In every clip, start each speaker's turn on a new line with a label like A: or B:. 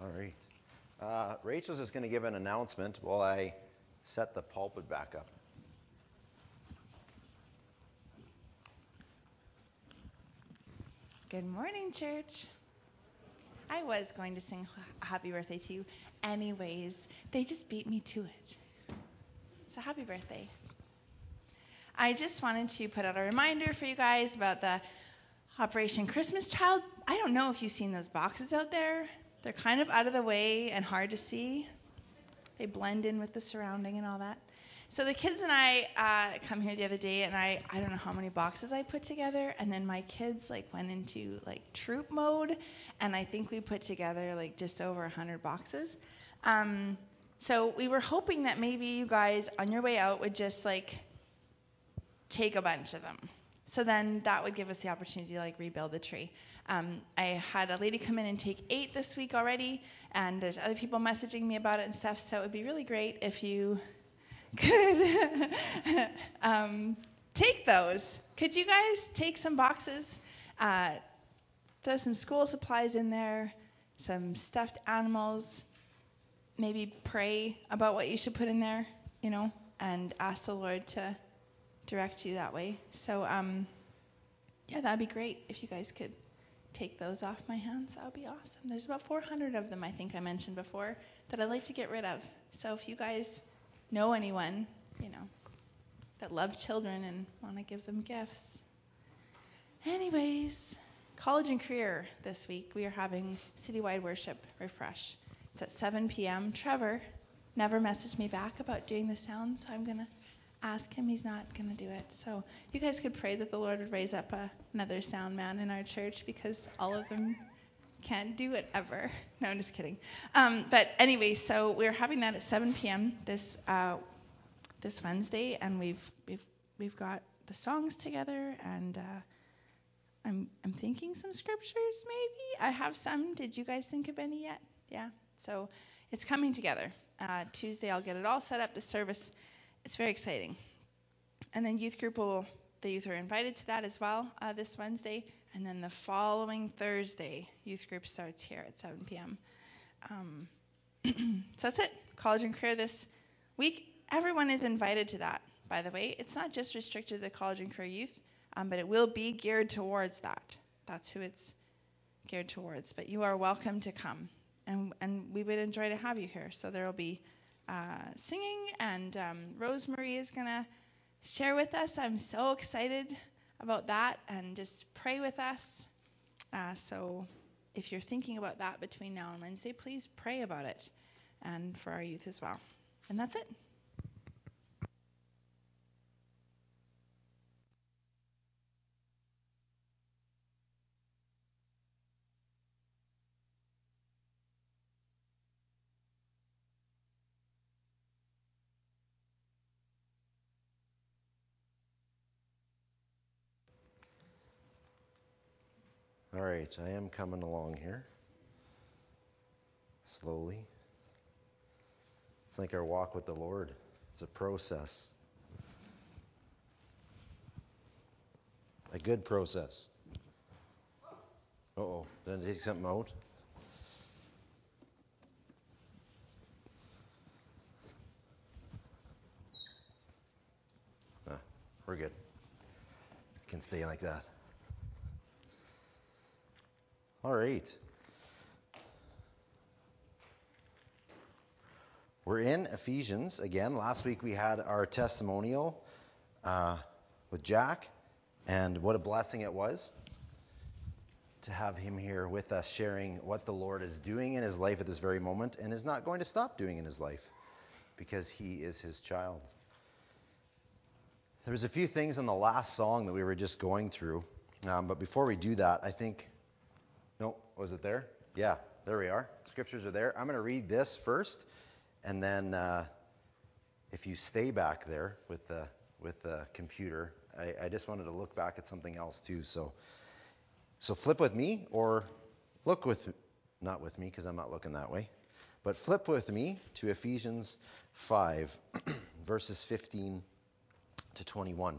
A: All right. Rachel's just going to give an announcement while I set the pulpit back up.
B: Good morning, church. I was going to sing happy birthday to you anyways. They just beat me to it. So happy birthday. I just wanted to put out a reminder for you guys about the Operation Christmas Child. I don't know if you've seen those boxes out there. They're kind of out of the way and hard to see. They blend in with the surrounding and all that. So the kids and I come here the other day, and I don't know how many boxes I put together, and then my kids went into troop mode, and I think we put together just over 100 boxes. So we were hoping that maybe you guys on your way out would just take a bunch of them. So then that would give us the opportunity to rebuild the tree. I had a lady come in and take 8 this week already, and there's other people messaging me about it and stuff, so it would be really great if you could take those. Could you guys take some boxes, throw some school supplies in there, some stuffed animals, maybe pray about what you should put in there, and ask the Lord to direct you that way. So, yeah, that'd be great if you guys could take those off my hands. That would be awesome. There's about 400 of them, I think I mentioned before, that I'd like to get rid of. So if you guys know anyone, that love children and want to give them gifts. Anyways, college and career this week, we are having citywide worship refresh. It's at 7 p.m. Trevor never messaged me back about doing the sound, so I'm going to ask him. He's not going to do it. So you guys could pray that the Lord would raise up another sound man in our church, because all of them can't do it ever. No, I'm just kidding. But anyway, so we're having that at 7 p.m. this Wednesday, and we've got the songs together, and I'm thinking some scriptures maybe. I have some. Did you guys think of any yet? Yeah. So it's coming together. Tuesday I'll get it all set up. The service. It's very exciting. And then youth group the youth are invited to that as well this Wednesday. And then the following Thursday, youth group starts here at 7 p.m. So that's it. College and career this week. Everyone is invited to that, by the way. It's not just restricted to the college and career youth, but it will be geared towards that. That's who it's geared towards. But you are welcome to come. And we would enjoy to have you here. So there will be singing, and Rosemary is going to share with us. I'm so excited about that, and just pray with us. So if you're thinking about that between now and Wednesday, please pray about it, and for our youth as well. And that's it.
A: All right, I am coming along here. Slowly. It's like our walk with the Lord. It's a process. A good process. Uh-oh, did I take something out? We're good. It can stay like that. All right. We're in Ephesians again. Last week we had our testimonial with Jack, and what a blessing it was to have him here with us, sharing what the Lord is doing in his life at this very moment, and is not going to stop doing in his life, because he is his child. There was a few things in the last song that we were just going through, but before we do that, I think, no, was it there? Yeah, there we are. Scriptures are there. I'm going to read this first, and then if you stay back there with the computer, I just wanted to look back at something else too. So flip with me, or look with, not with me because I'm not looking that way, but flip with me to Ephesians 5, verses 15 to 21.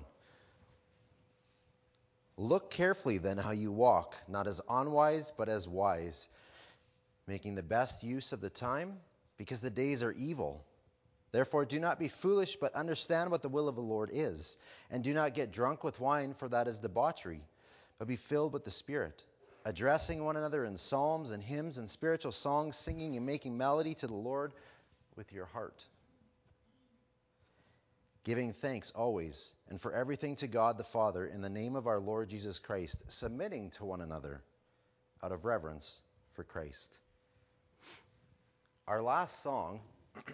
A: Look carefully then how you walk, not as unwise, but as wise, making the best use of the time, because the days are evil. Therefore, do not be foolish, but understand what the will of the Lord is. And do not get drunk with wine, for that is debauchery, but be filled with the Spirit, addressing one another in psalms and hymns and spiritual songs, singing and making melody to the Lord with your heart, giving thanks always and for everything to God the Father in the name of our Lord Jesus Christ, submitting to one another out of reverence for Christ. Our last song,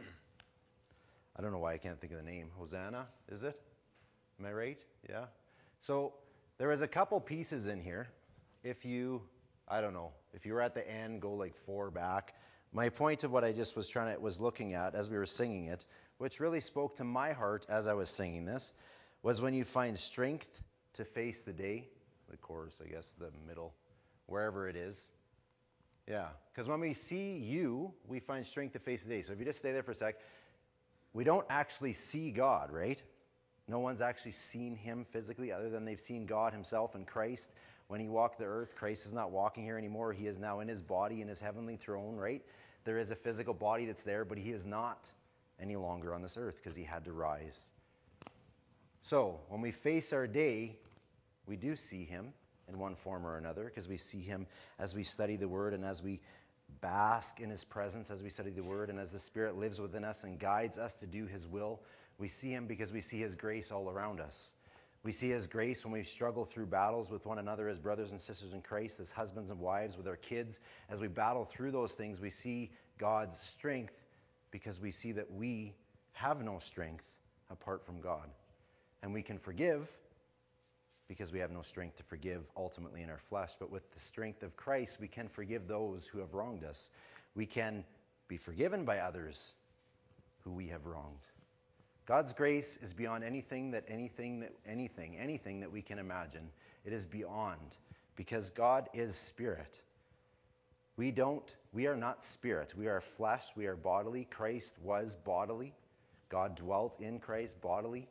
A: I don't know why I can't think of the name. Hosanna, is it? Am I right? Yeah. So there is a couple pieces in here. If you were at the end, go like 4 back. My point of what I just was looking at as we were singing it, which really spoke to my heart as I was singing this, was when you find strength to face the day, the chorus, I guess, the middle, wherever it is. Yeah, because when we see you, we find strength to face the day. So if you just stay there for a sec, we don't actually see God, right? No one's actually seen him physically other than they've seen God himself in Christ. When he walked the earth, Christ is not walking here anymore. He is now in his body, in his heavenly throne, right? There is a physical body that's there, but he is not any longer on this earth because he had to rise. So when we face our day, we do see him in one form or another, because we see him as we study the Word and as we bask in his presence, as we study the Word, and as the Spirit lives within us and guides us to do his will. We see him because we see his grace all around us. We see his grace when we struggle through battles with one another as brothers and sisters in Christ, as husbands and wives, with our kids. As we battle through those things, we see God's strength because we see that we have no strength apart from God. And we can forgive because we have no strength to forgive ultimately in our flesh. But with the strength of Christ, we can forgive those who have wronged us. We can be forgiven by others who we have wronged. God's grace is beyond anything that we can imagine. It is beyond, because God is spirit. We are not spirit. We are flesh. We are bodily. Christ was bodily. God dwelt in Christ bodily.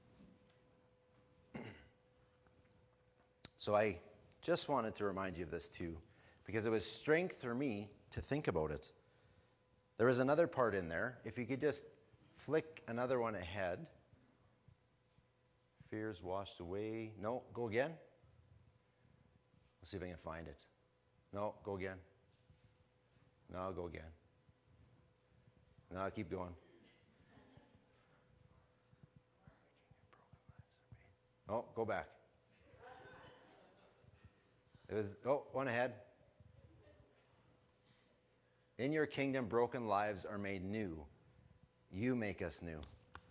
A: So I just wanted to remind you of this too, because it was strength for me to think about it. There was another part in there. If you could just flick another one ahead. Fears washed away. No, go again. Let's see if I can find it. No, go again. No, go again. No, keep going. Oh, go back. One ahead. In your kingdom, broken lives are made new. You make us new.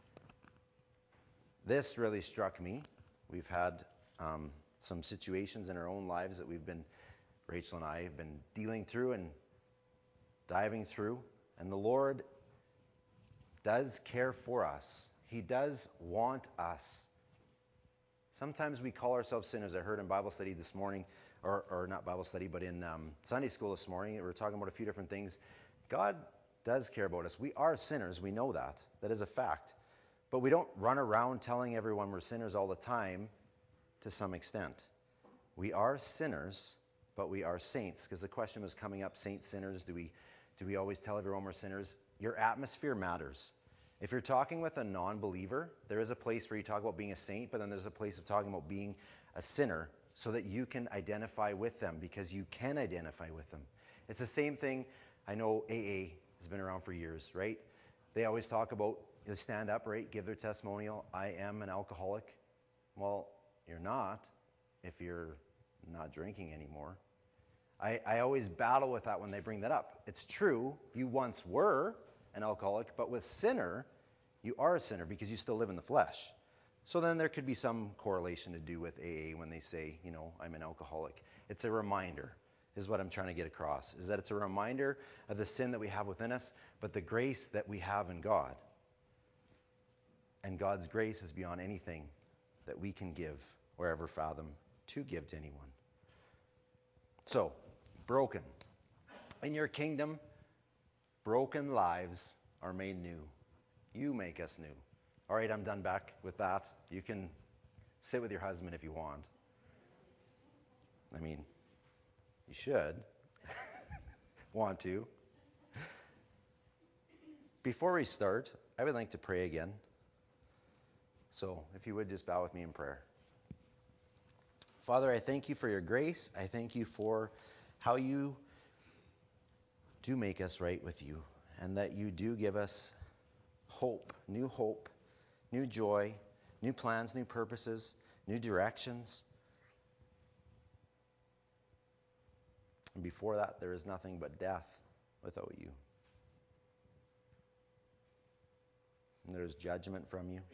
A: This really struck me. We've had some situations in our own lives that Rachel and I have been dealing through and diving through. And the Lord does care for us. He does want us. Sometimes we call ourselves sinners. I heard in Bible study this morning, or not Bible study, but in Sunday school this morning, we were talking about a few different things. God does care about us. We are sinners. We know that. That is a fact. But we don't run around telling everyone we're sinners all the time to some extent. We are sinners, but we are saints. Because the question was coming up, saints, sinners, do we always tell everyone we're sinners? Your atmosphere matters. If you're talking with a non-believer, there is a place where you talk about being a saint, but then there's a place of talking about being a sinner so that you can identify with them, because you can identify with them. It's the same thing. I know AA has been around for years, right? They always talk about, they stand up, right? Give their testimonial. I am an alcoholic. Well, you're not if you're not drinking anymore. I always battle with that when they bring that up. It's true, you once were an alcoholic, but with sinner, you are a sinner because you still live in the flesh. So then there could be some correlation to do with AA when they say, I'm an alcoholic. It's a reminder, is what I'm trying to get across, is that it's a reminder of the sin that we have within us, but the grace that we have in God. And God's grace is beyond anything that we can give or ever fathom to give to anyone. So, broken. In your kingdom, broken lives are made new. You make us new. All right, I'm done back with that. You can sit with your husband if you want. I mean, you should. want to. Before we start, I would like to pray again. So if you would just bow with me in prayer. Father, I thank you for your grace. I thank you for how you do make us right with you, and that you do give us hope, new joy, new plans, new purposes, new directions. And before that, there is nothing but death without you. And there is judgment from you.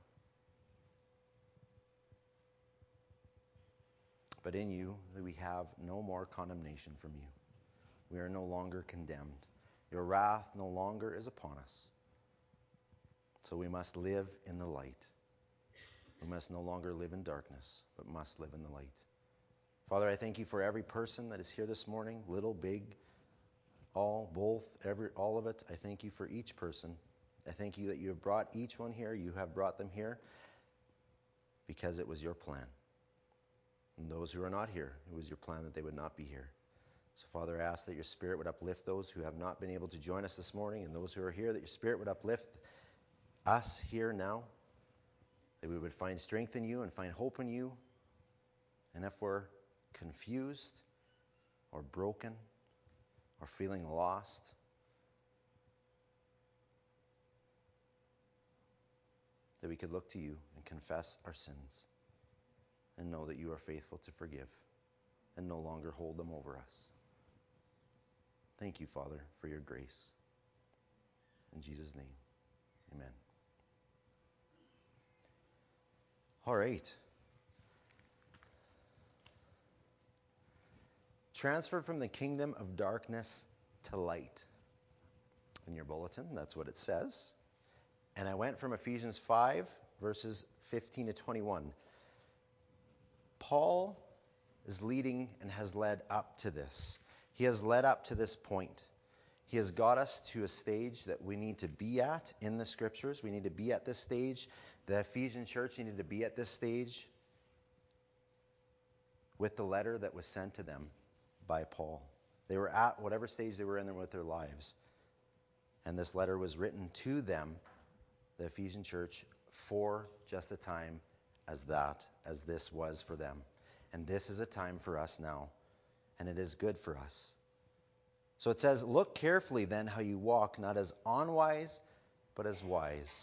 A: But in you, we have no more condemnation from you. We are no longer condemned. Your wrath no longer is upon us. So we must live in the light. We must no longer live in darkness, but must live in the light. Father, I thank you for every person that is here this morning, little, big, all, both, all of it. I thank you for each person. I thank you that you have brought each one here. You have brought them here because it was your plan. And those who are not here, it was your plan that they would not be here. So, Father, I ask that your Spirit would uplift those who have not been able to join us this morning, and those who are here, that your Spirit would uplift us here now, that we would find strength in you and find hope in you. And if we're confused or broken or feeling lost, that we could look to you and confess our sins and know that you are faithful to forgive and no longer hold them over us. Thank you, Father, for your grace. In Jesus' name, amen. All right. Transfer from the kingdom of darkness to light. In your bulletin, that's what it says. And I went from Ephesians 5, verses 15 to 21. Paul is leading and has led up to this. He has led up to this point. He has got us to a stage that we need to be at in the scriptures. We need to be at this stage. The Ephesian church needed to be at this stage with the letter that was sent to them by Paul. They were at whatever stage they were in with their lives. And this letter was written to them, the Ephesian church, for just a time as this was for them. And this is a time for us now. And it is good for us. So it says, look carefully then how you walk, not as unwise, but as wise.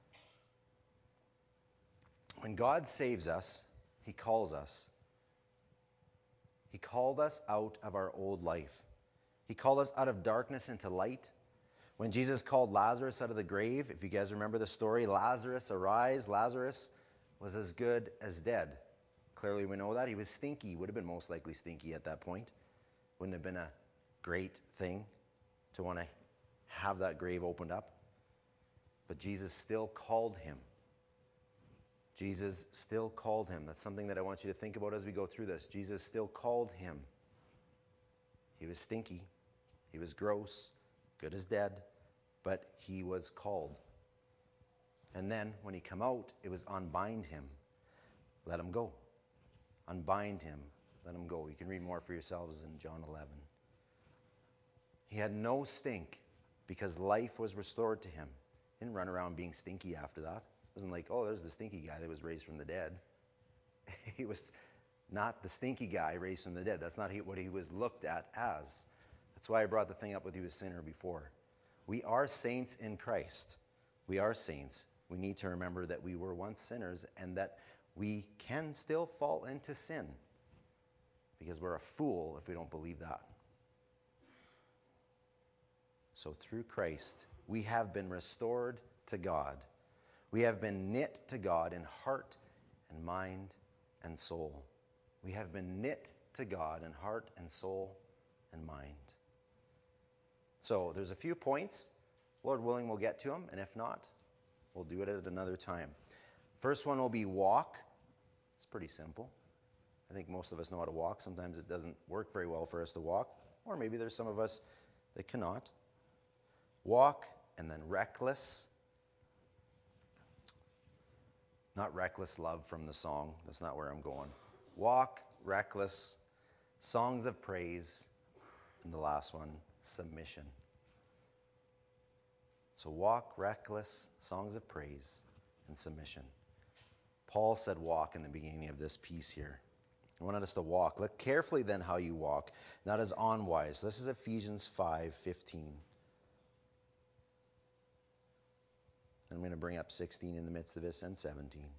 A: When God saves us, he calls us. He called us out of our old life. He called us out of darkness into light. When Jesus called Lazarus out of the grave, if you guys remember the story, Lazarus, arise. Lazarus was as good as dead. Clearly we know that. He was stinky. Would have been most likely stinky at that point. Wouldn't have been a great thing to want to have that grave opened up. But Jesus still called him. Jesus still called him. That's something that I want you to think about as we go through this. Jesus still called him. He was stinky. He was gross, good as dead, but he was called. And then when he come out, it was unbind him. Let him go. Unbind him. Let him go. You can read more for yourselves in John 11. He had no stink because life was restored to him. He didn't run around being stinky after that. It wasn't like, oh, there's the stinky guy that was raised from the dead. He was not the stinky guy raised from the dead. That's not what he was looked at as. That's why I brought the thing up with you, a sinner, before. We are saints in Christ. We are saints. We need to remember that we were once sinners and that we can still fall into sin. Because we're a fool if we don't believe that. So through Christ, we have been restored to God. We have been knit to God in heart and mind and soul. We have been knit to God in heart and soul and mind. So there's a few points. Lord willing, we'll get to them. And if not, we'll do it at another time. First one will be walk. It's pretty simple. I think most of us know how to walk. Sometimes it doesn't work very well for us to walk. Or maybe there's some of us that cannot. Walk, and then reckless. Not reckless love from the song. That's not where I'm going. Walk, reckless, songs of praise, and the last one, submission. So walk reckless, songs of praise, and submission. Paul said walk in the beginning of this piece here. He wanted us to walk. Look carefully then how you walk, not as unwise. So this is Ephesians 5:15. I'm going to bring up 16 in the midst of this and 17.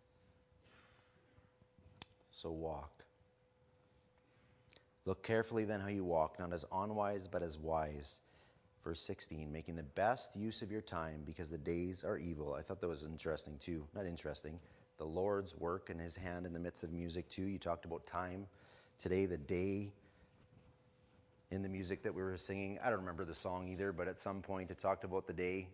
A: So walk. Look carefully then how you walk, not as unwise, but as wise. Verse 16, making the best use of your time because the days are evil. I thought that was interesting too. Not interesting. The Lord's work and his hand in the midst of music too. You talked about time. Today, the day in the music that we were singing. I don't remember the song either, but at some point it talked about the day.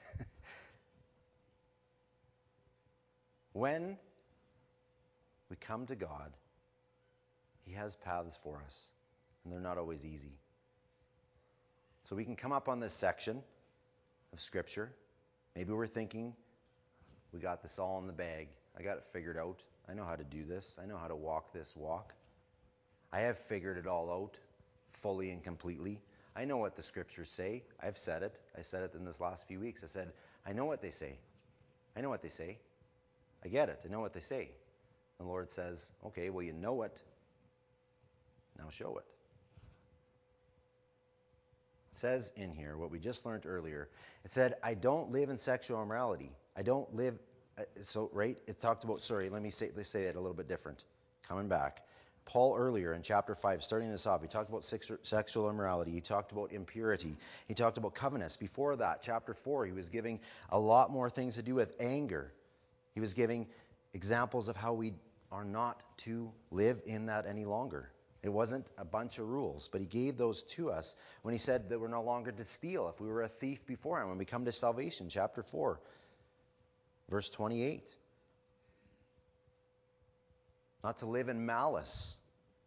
A: When we come to God, he has paths for us, and they're not always easy. So we can come up on this section of Scripture. Maybe we're thinking, we got this all in the bag. I got it figured out. I know how to do this. I know how to walk this walk. I have figured it all out fully and completely. I know what the Scriptures say. I've said it. I said it in this last few weeks. I said, I know what they say. I know what they say. I get it. I know what they say. The Lord says, okay, well, you know it. Now show it. It says in here what we just learned earlier. It said, I don't live in sexual immorality. I don't live, right? It talked about, let's say it a little bit different. Coming back. Paul earlier in chapter 5, starting this off, he talked about sexual immorality. He talked about impurity. He talked about covetousness. Before that, chapter 4, he was giving a lot more things to do with anger. He was giving examples of how we are not to live in that any longer. It wasn't a bunch of rules, but he gave those to us when he said that we're no longer to steal if we were a thief before him when we come to salvation, chapter 4, verse 28. Not to live in malice.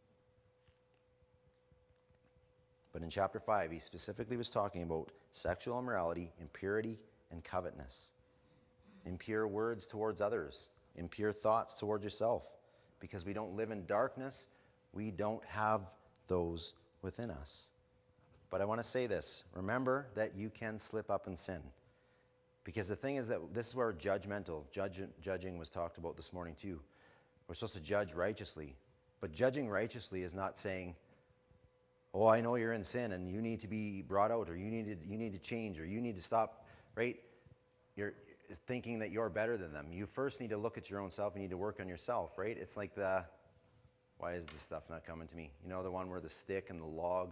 A: But in chapter 5, he specifically was talking about sexual immorality, impurity, and covetousness. Impure words towards others, impure thoughts towards yourself. Because we don't live in darkness, we don't have those within us. But I want to say this. Remember that you can slip up and sin. Because the thing is that this is where judging was talked about this morning too. We're supposed to judge righteously. But judging righteously is not saying, oh, I know you're in sin and you need to be brought out, or you need to change, or you need to stop, right? You're thinking that you're better than them. You first need to look at your own self. You need to work on yourself, right? It's like why is this stuff not coming to me? You know, the one where the stick and the log.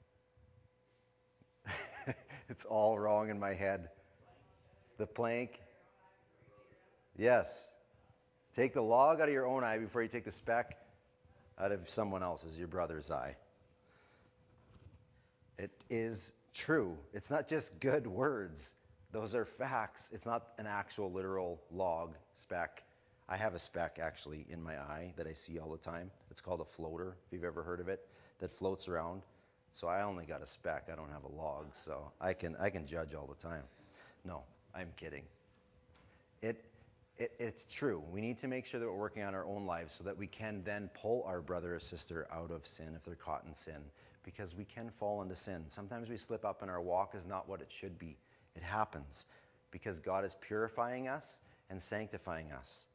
A: It's all wrong in my head. The plank. Yes. Take the log out of your own eye before you take the speck out of someone else's, your brother's eye. It is true. It's not just good words. Those are facts. It's not an actual literal log, speck. I have a speck actually in my eye that I see all the time. It's called a floater, if you've ever heard of it, that floats around. So I only got a speck. I don't have a log, so I can judge all the time. No, I'm kidding. It's true. We need to make sure that we're working on our own lives so that we can then pull our brother or sister out of sin if they're caught in sin, because we can fall into sin. Sometimes we slip up and our walk is not what it should be. It happens because God is purifying us and sanctifying us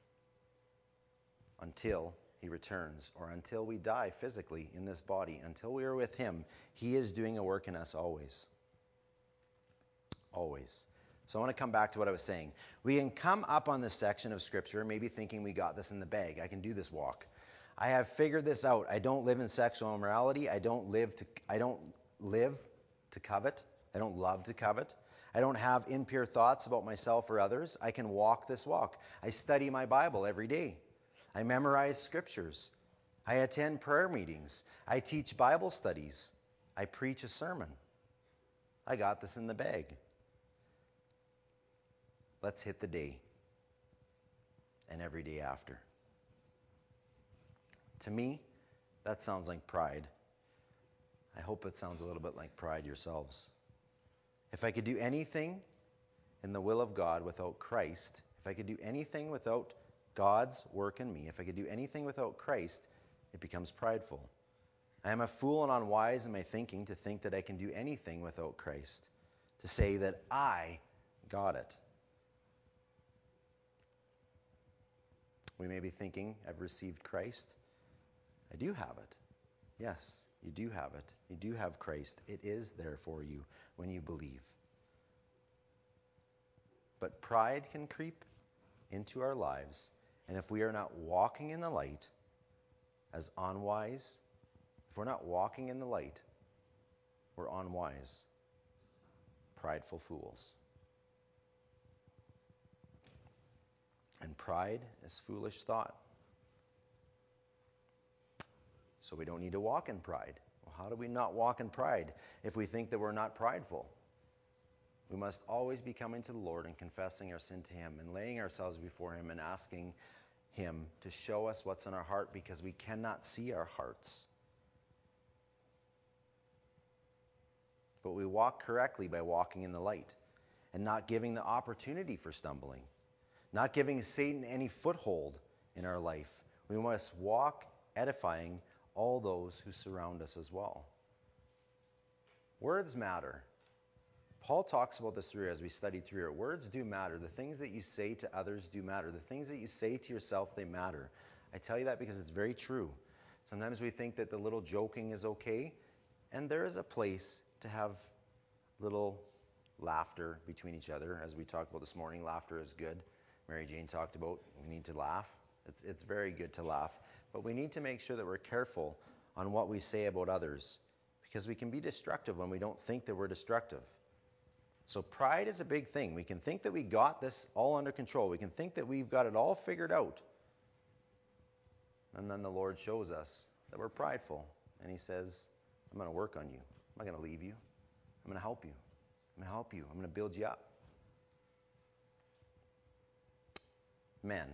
A: until he returns, or until we die physically in this body. Until we are with him, he is doing a work in us always. Always. So I want to come back to what I was saying. We can come up on this section of Scripture maybe thinking we got this in the bag. I can do this walk. I have figured this out. I don't live in sexual immorality. I don't live to covet. I don't love to covet. I don't have impure thoughts about myself or others. I can walk this walk. I study my Bible every day. I memorize scriptures. I attend prayer meetings. I teach Bible studies. I preach a sermon. I got this in the bag. Let's hit the day and every day after. To me, that sounds like pride. I hope it sounds a little bit like pride yourselves. If I could do anything in the will of God without Christ, if I could do anything without God's work in me, if I could do anything without Christ, it becomes prideful. I am a fool and unwise in my thinking to think that I can do anything without Christ, to say that I got it. We may be thinking, I've received Christ. I do have it. Yes, you do have it. You do have Christ. It is there for you when you believe. But pride can creep into our lives, and if we are not walking in the light as unwise, if we're not walking in the light, we're unwise, prideful fools. And pride is foolish thought. So we don't need to walk in pride. Well, how do we not walk in pride if we think that we're not prideful? We must always be coming to the Lord and confessing our sin to Him and laying ourselves before Him and asking Him to show us what's in our heart, because we cannot see our hearts. But we walk correctly by walking in the light and not giving the opportunity for stumbling, not giving Satan any foothold in our life. We must walk edifying all those who surround us as well. Words matter. Paul talks about this through as we study through it. Words do matter. The things that you say to others do matter. The things that you say to yourself, they matter. I tell you that because it's very true. Sometimes we think that the little joking is okay, and there is a place to have little laughter between each other. As we talked about this morning, laughter is good. Mary Jane talked about we need to laugh. It's very good to laugh. But we need to make sure that we're careful on what we say about others, because we can be destructive when we don't think that we're destructive. So pride is a big thing. We can think that we got this all under control. We can think that we've got it all figured out. And then the Lord shows us that we're prideful. And He says, I'm going to work on you. I'm not going to leave you. I'm going to help you. I'm going to help you. I'm going to build you up. Men,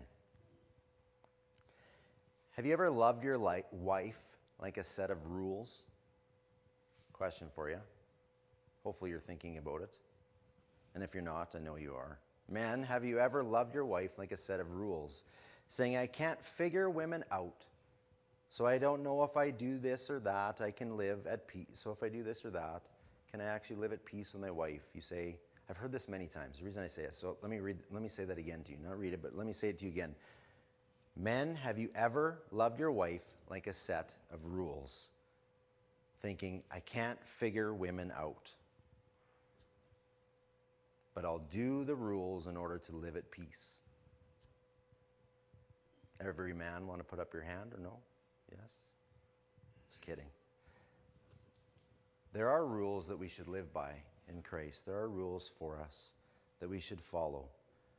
A: have you ever loved your wife like a set of rules? Question for you. Hopefully you're thinking about it. And if you're not, I know you are. Men, have you ever loved your wife like a set of rules, saying, I can't figure women out, so I don't know if I do this or that, I can live at peace. So if I do this or that, can I actually live at peace with my wife? You say, I've heard this many times. The reason I say it, so let me say that again to you. Not read it, but let me say it to you again. Men, have you ever loved your wife like a set of rules, thinking, I can't figure women out, but I'll do the rules in order to live at peace? Every man want to put up your hand or no? Yes? Just kidding. There are rules that we should live by in Christ. There are rules for us that we should follow.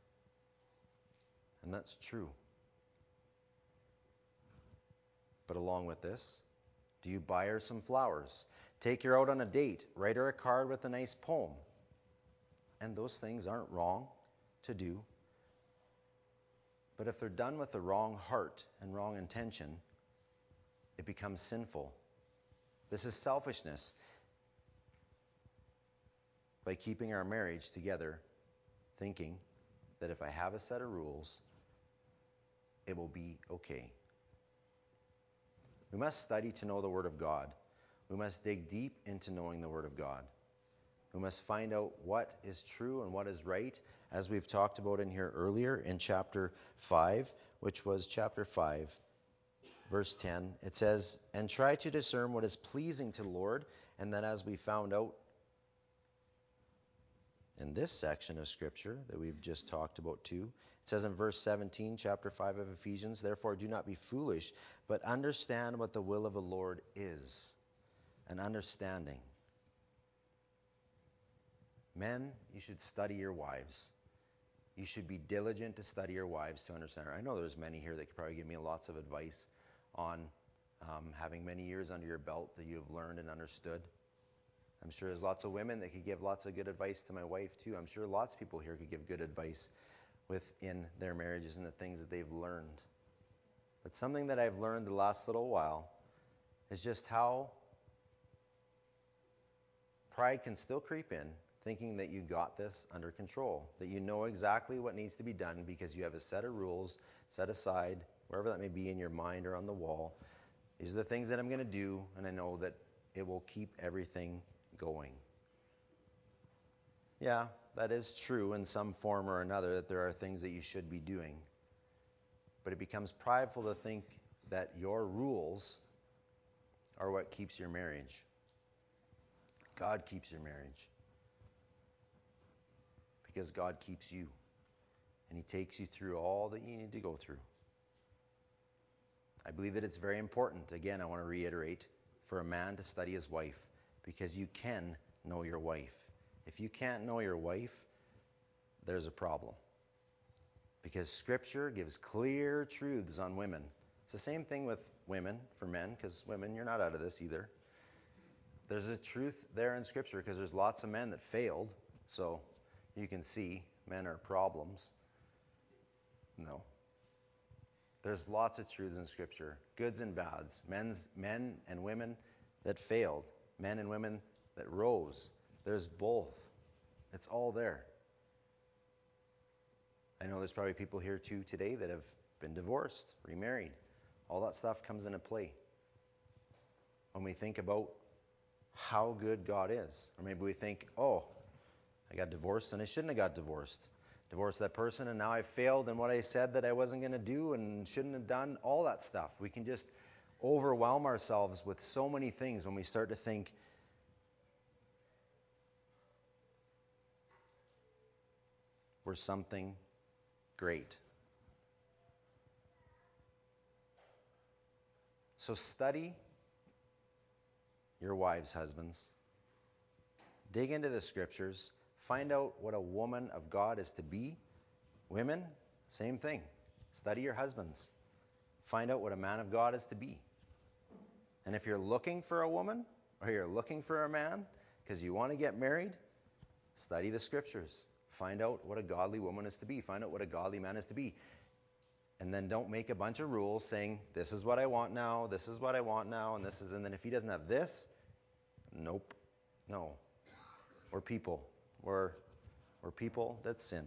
A: And that's true. But along with this, do you buy her some flowers? Take her out on a date? Write her a card with a nice poem? And those things aren't wrong to do. But if they're done with the wrong heart and wrong intention, it becomes sinful. This is selfishness. By keeping our marriage together, thinking that if I have a set of rules, it will be okay. We must study to know the Word of God. We must dig deep into knowing the Word of God. We must find out what is true and what is right, as we've talked about in here earlier in chapter 5, which was chapter 5, verse 10. It says, and try to discern what is pleasing to the Lord. And then as we found out in this section of Scripture that we've just talked about too, it says in verse 17, chapter 5 of Ephesians, therefore do not be foolish, but understand what the will of the Lord is. An understanding. Men, you should study your wives. You should be diligent to study your wives to understand her. I know there's many here that could probably give me lots of advice on having many years under your belt that you have learned and understood. I'm sure there's lots of women that could give lots of good advice to my wife too. I'm sure lots of people here could give good advice within their marriages and the things that they've learned. But something that I've learned the last little while is just how pride can still creep in, thinking that you got this under control, that you know exactly what needs to be done because you have a set of rules set aside, wherever that may be in your mind or on the wall, These are the things that I'm going to do, and I know that it will keep everything going. Yeah, that is true in some form or another, that there are things that you should be doing. But it becomes prideful to think that your rules are what keeps your marriage. God keeps your marriage. Because God keeps you. And He takes you through all that you need to go through. I believe that it's very important, again, I want to reiterate, for a man to study his wife, because you can know your wife. If you can't know your wife, there's a problem. Because Scripture gives clear truths on women. It's the same thing with women, for men, because women, you're not out of this either. There's a truth there in Scripture, because there's lots of men that failed, so you can see men are problems. No. There's lots of truths in Scripture, goods and bads, men and women that failed, men and women that rose. There's both. It's all there. I know there's probably people here too today that have been divorced, remarried. All that stuff comes into play when we think about how good God is. Or maybe we think, oh, I got divorced and I shouldn't have got divorced. Divorced that person and now I failed in what I said that I wasn't going to do and shouldn't have done. All that stuff. We can just overwhelm ourselves with so many things when we start to think we're something great. So study your wives, husbands. Dig into the Scriptures. Find out what a woman of God is to be. Women, same thing. Study your husbands. Find out what a man of God is to be. And if you're looking for a woman or you're looking for a man because you want to get married, study the Scriptures. Find out what a godly woman is to be. Find out what a godly man is to be. And then don't make a bunch of rules saying, this is what I want now, this is what I want now, and this is, and then if he doesn't have this, nope, no. We're people. We're people that sin.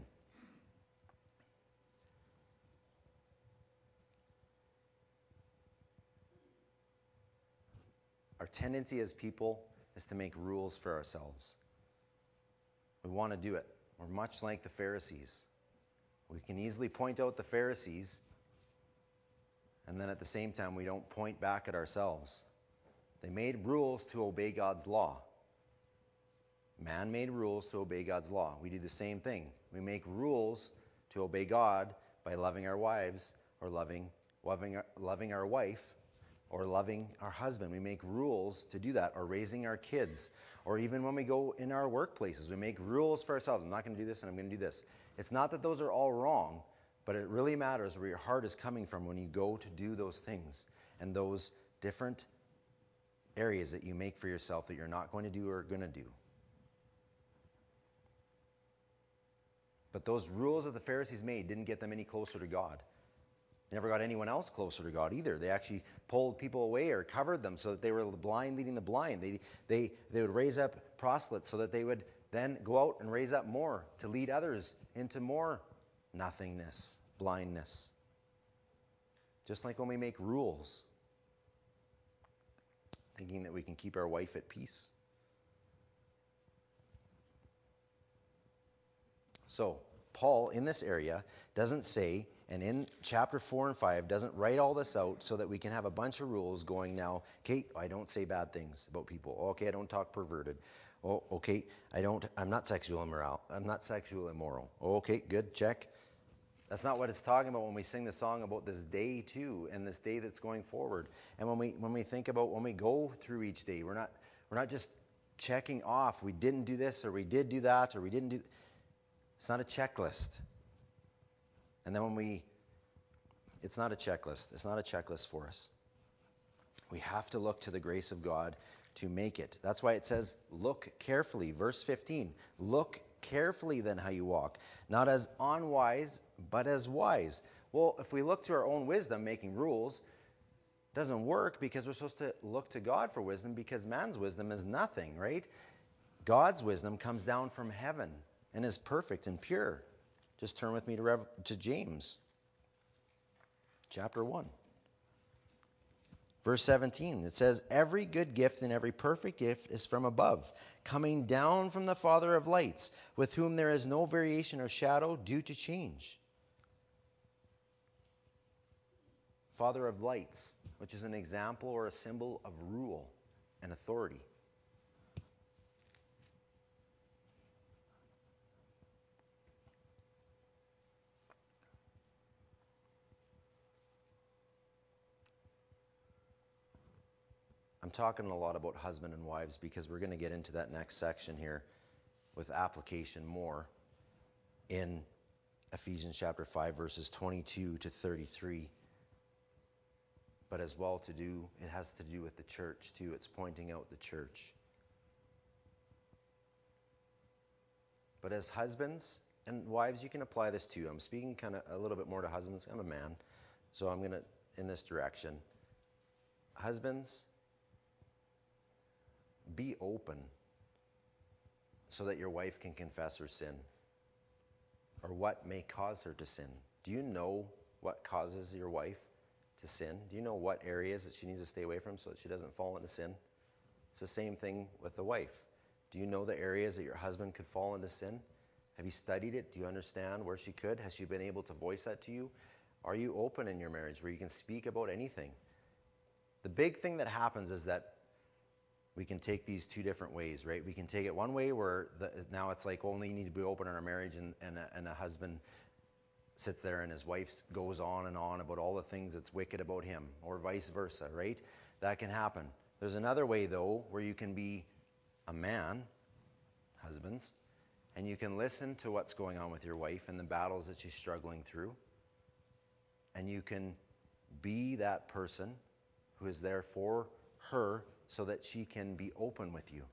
A: Our tendency as people is to make rules for ourselves. We want to do it. We're much like the Pharisees. We can easily point out the Pharisees, and then at the same time, we don't point back at ourselves. They made rules to obey God's law. Man made rules to obey God's law. We do the same thing. We make rules to obey God by loving our wives or loving our wife or loving our husband. We make rules to do that, or raising our kids, or even when we go in our workplaces, we make rules for ourselves. I'm not going to do this and I'm going to do this. It's not that those are all wrong, but it really matters where your heart is coming from when you go to do those things and those different areas that you make for yourself that you're not going to do or are going to do. But those rules that the Pharisees made didn't get them any closer to God. They never got anyone else closer to God either. They actually pulled people away or covered them so that they were the blind leading the blind. They would raise up proselytes so that they would then go out and raise up more to lead others into more nothingness, blindness. Just like when we make rules, thinking that we can keep our wife at peace. So, Paul, in this area, doesn't say, and in chapter 4 and 5, doesn't write all this out so that we can have a bunch of rules going now, okay, I don't say bad things about people. Okay, I don't talk perverted. Oh, okay, I'm not sexual immoral. I'm not sexual immoral. Okay, good, check. That's not what it's talking about when we sing the song about this day too, and this day that's going forward. And when we think about when we go through each day, we're not just checking off, we didn't do this, or we did do that, or we didn't do. It's not a checklist. And then it's not a checklist. It's not a checklist for us. We have to look to the grace of God to make it. That's why it says, look carefully. Verse 15, look carefully then how you walk, not as unwise, but as wise. Well, if we look to our own wisdom, making rules, doesn't work, because we're supposed to look to God for wisdom, because man's wisdom is nothing, right? God's wisdom comes down from heaven and is perfect and pure. Just turn with me to James, chapter 1. Verse 17, it says, every good gift and every perfect gift is from above, coming down from the Father of lights, with whom there is no variation or shadow due to change. Father of lights, which is an example or a symbol of rule and authority. I'm talking a lot about husband and wives because we're going to get into that next section here with application more in Ephesians chapter 5, verses 22 to 33. But as well it has to do with the church too. It's pointing out the church. But as husbands and wives, you can apply this too. I'm speaking kind of a little bit more to husbands. I'm a man, so I'm going to, in this direction. Husbands, be open so that your wife can confess her sin or what may cause her to sin. Do you know what causes your wife to sin? Do you know what areas that she needs to stay away from so that she doesn't fall into sin? It's the same thing with the wife. Do you know the areas that your husband could fall into sin? Have you studied it? Do you understand where she could? Has she been able to voice that to you? Are you open in your marriage where you can speak about anything? The big thing that happens is that we can take these two different ways, right? We can take it one way where now it's like only need to be open in our marriage, and a husband sits there and his wife goes on and on about all the things that's wicked about him, or vice versa, right? That can happen. There's another way, though, where you can be a man, husbands, and you can listen to what's going on with your wife and the battles that she's struggling through, and you can be that person who is there for her so that she can be open with you.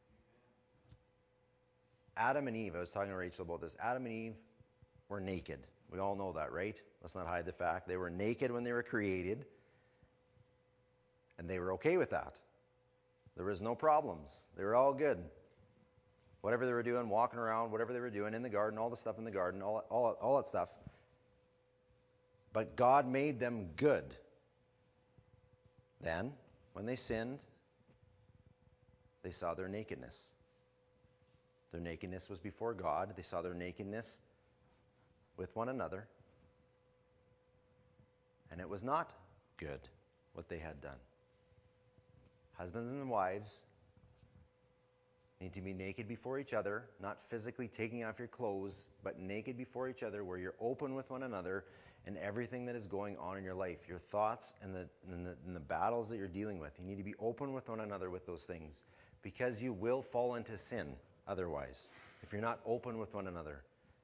A: Adam and Eve, I was talking to Rachel about this. Adam and Eve were naked. We all know that, right? Let's not hide the fact. They were naked when they were created, and they were okay with that. There was no problems. They were all good. Whatever they were doing, walking around, whatever they were doing in the garden, all the stuff in the garden, all that stuff. But God made them good. Then, when they sinned, they saw their nakedness. Their nakedness was before God. They saw their nakedness with one another. And it was not good what they had done. Husbands and wives need to be naked before each other, not physically taking off your clothes, but naked before each other where you're open with one another and everything that is going on in your life, your thoughts and the battles that you're dealing with. You need to be open with one another with those things, because you will fall into sin otherwise. If you're not open with one another,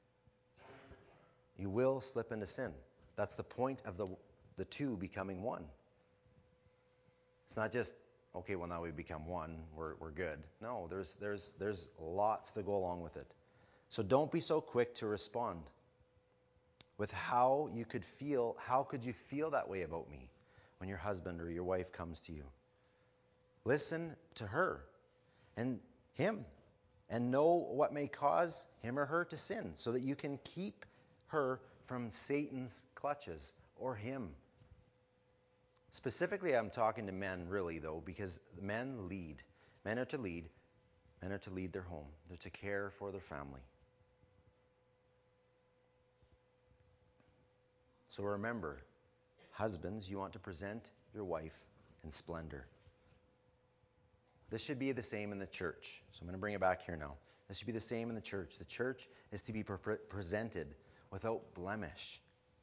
A: you will slip into sin. That's the point of the two becoming one. It's not just, okay, well now we've become one, we're good. No, there's lots to go along with it. So don't be so quick to respond with how you could feel. How could you feel that way about me when your husband or your wife comes to you? Listen to her and him and know what may cause him or her to sin so that you can keep her from Satan's clutches, or him. Specifically, I'm talking to men really, though, because men lead. Men are to lead. Men are to lead their home. They're to care for their family. So remember, husbands, you want to present your wife in splendor. This should be the same in the church. So I'm going to bring it back here now. This should be the same in the church. The church is to be presented without blemish,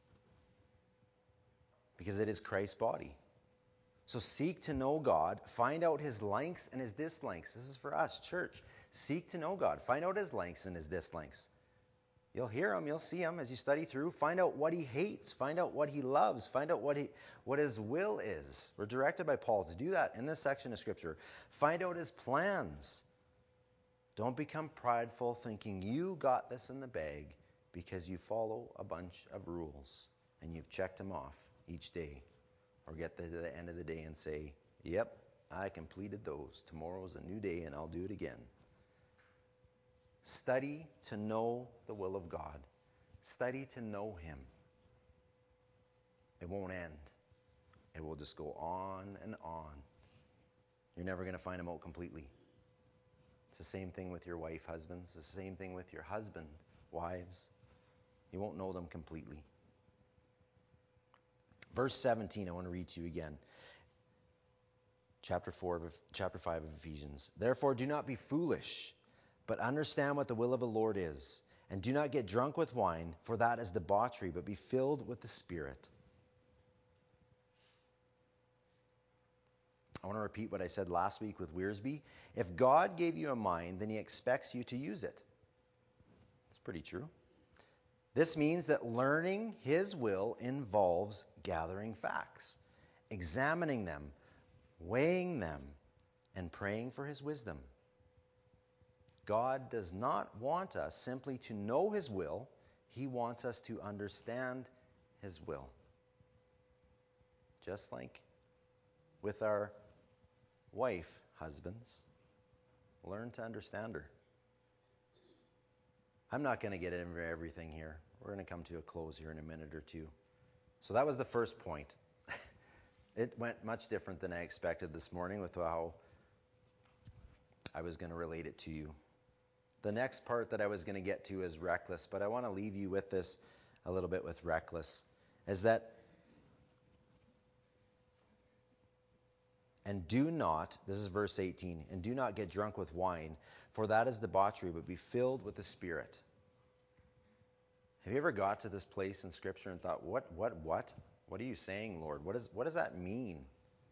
A: because it is Christ's body. So seek to know God. Find out his likes and his dislikes. This is for us, church. Seek to know God. Find out his likes and his dislikes. You'll hear him. You'll see him as you study through. Find out what he hates. Find out what he loves. Find out what his will is. We're directed by Paul to do that in this section of Scripture. Find out his plans. Don't become prideful thinking you got this in the bag because you follow a bunch of rules and you've checked them off each day. Or get to the end of the day and say, yep, I completed those. Tomorrow's a new day and I'll do it again. Study to know the will of God. Study to know him. It won't end. It will just go on and on. You're never going to find them out completely. It's the same thing with your wife, husbands. It's the same thing with your husband, wives. You won't know them completely. Verse 17, I want to read to you again. Chapter 5 of Ephesians. Therefore, do not be foolish, but understand what the will of the Lord is. And do not get drunk with wine, for that is debauchery, but be filled with the Spirit. I want to repeat what I said last week with Wearsby. If God gave you a mind, then he expects you to use it. It's pretty true. This means that learning his will involves gathering facts, examining them, weighing them, and praying for his wisdom. God does not want us simply to know his will. He wants us to understand his will. Just like with our wife, husbands, learn to understand her. I'm not going to get into everything here. We're going to come to a close here in a minute or two. So that was the first point. It went much different than I expected this morning with how I was going to relate it to you. The next part that I was going to get to is reckless, but I want to leave you with this a little bit with reckless, is that, and do not, this is verse 18, and do not get drunk with wine, for that is debauchery, but be filled with the Spirit. Have you ever got to this place in Scripture and thought, what are you saying, Lord? What does that mean?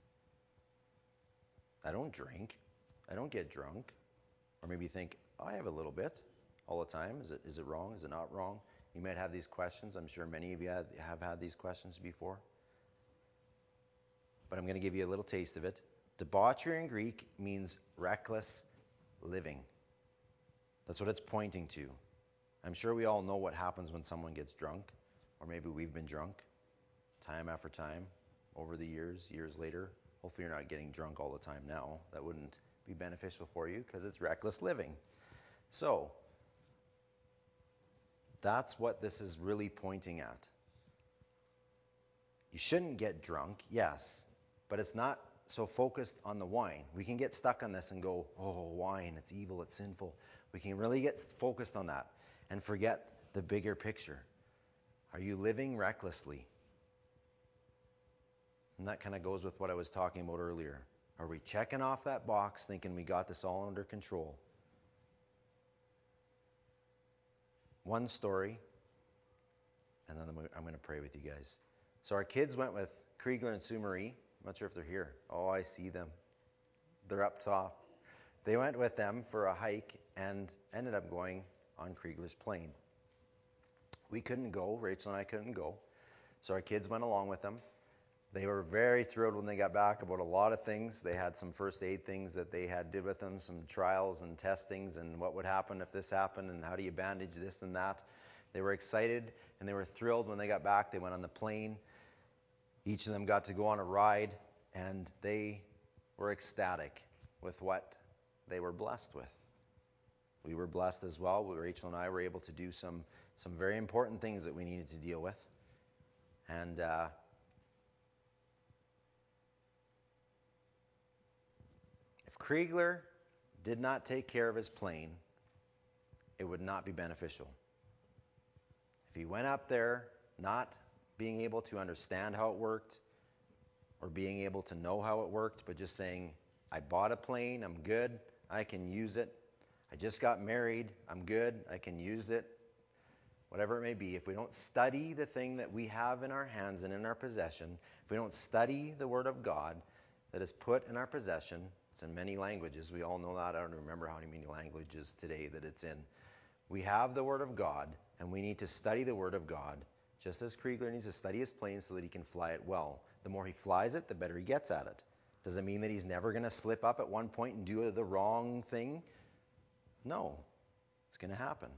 A: I don't drink. I don't get drunk. Or maybe you think, oh, I have a little bit all the time. Is it wrong? Is it not wrong? You might have these questions. I'm sure many of you have had these questions before. But I'm going to give you a little taste of it. Debauchery in Greek means reckless living. That's what it's pointing to. I'm sure we all know what happens when someone gets drunk, or maybe we've been drunk time after time over the years later. Hopefully you're not getting drunk all the time now. That wouldn't be beneficial for you because it's reckless living. So, that's what this is really pointing at. You shouldn't get drunk, yes, but it's not so focused on the wine. We can get stuck on this and go, oh, wine, it's evil, it's sinful. We can really get focused on that and forget the bigger picture. Are you living recklessly? And that kind of goes with what I was talking about earlier. Are we checking off that box thinking we got this all under control? One story, and then I'm going to pray with you guys. So our kids went with Kriegler and Sue Marie. I'm not sure if they're here. Oh, I see them. They're up top. They went with them for a hike and ended up going on Kriegler's plane. We couldn't go. Rachel and I couldn't go. So our kids went along with them. They were very thrilled when they got back about a lot of things. They had some first aid things that they had did with them, some trials and testings, and what would happen if this happened, and how do you bandage this and that. They were excited, and they were thrilled when they got back. They went on the plane. Each of them got to go on a ride, and they were ecstatic with what they were blessed with. We were blessed as well. Rachel and I were able to do some very important things that we needed to deal with. And if Kriegler did not take care of his plane, it would not be beneficial. If he went up there not being able to understand how it worked or being able to know how it worked, but just saying, I bought a plane, I'm good, I can use it. I just got married, I'm good, I can use it. Whatever it may be, if we don't study the thing that we have in our hands and in our possession, if we don't study the Word of God that is put in our possession, it's in many languages, we all know that, I don't remember how many languages today that it's in. We have the Word of God, and we need to study the Word of God, just as Kriegler needs to study his plane so that he can fly it well. The more he flies it, the better he gets at it. Does it mean that he's never going to slip up at one point and do the wrong thing? No, it's going to happen.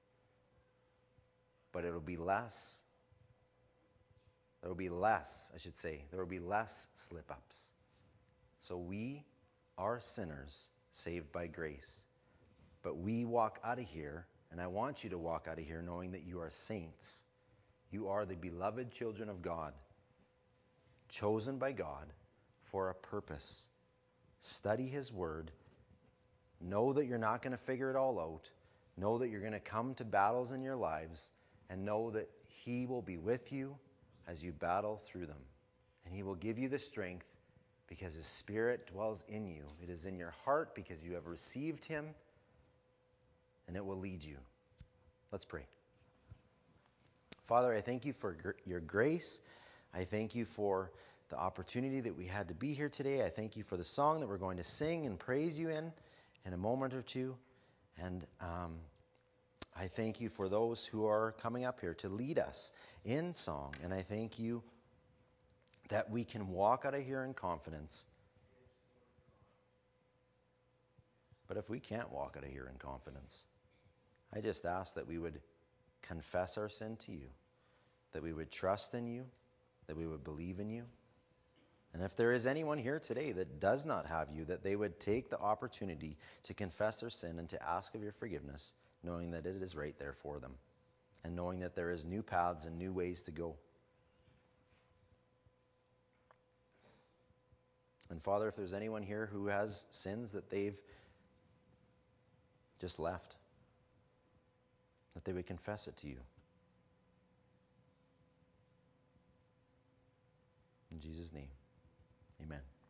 A: But it'll be less. There will be less, I should say. There will be less slip-ups. So we are sinners saved by grace. But we walk out of here, and I want you to walk out of here knowing that you are saints. You are the beloved children of God. chosen by God for a purpose. Study His Word. Know that you're not going to figure it all out. Know that you're going to come to battles in your lives, and know that He will be with you as you battle through them. And He will give you the strength because His Spirit dwells in you. It is in your heart because you have received Him, and it will lead you. Let's pray. Father, I thank you for your grace. I thank you for the opportunity that we had to be here today. I thank you for the song that we're going to sing and praise you in a moment or two. And I thank you for those who are coming up here to lead us in song. And I thank you that we can walk out of here in confidence. But if we can't walk out of here in confidence, I just ask that we would confess our sin to you, that we would trust in you, that we would believe in you. And if there is anyone here today that does not have you, that they would take the opportunity to confess their sin and to ask of your forgiveness, knowing that it is right there for them, and knowing that there is new paths and new ways to go. And Father, if there's anyone here who has sins that they've just left, that they would confess it to you. In Jesus' name, amen.